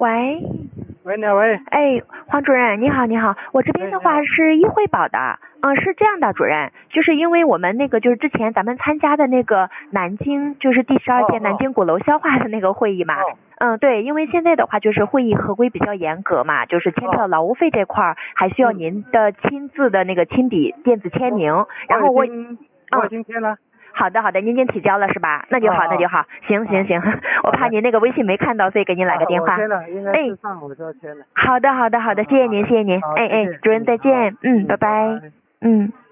喂， 喂，你好，喂。 哎，黄主任，你好，你好，我这边的话是议会保的，是这样的，主任，就是因为我们那个就是之前咱们参加的那个南京就是第12届南京鼓楼消化的那个会议嘛，对，因为现在的话就是会议合规比较严格嘛，就是牵扯劳务费这块还需要您的亲自的那个亲笔电子签名，然后我已经签了。 好的，您已经提交了是吧？那就好，行，我怕您那个微信没看到，所以给您来个电话。 我签了，应该是上午就要签了。 好的，谢谢您，哎，主任再见，拜拜。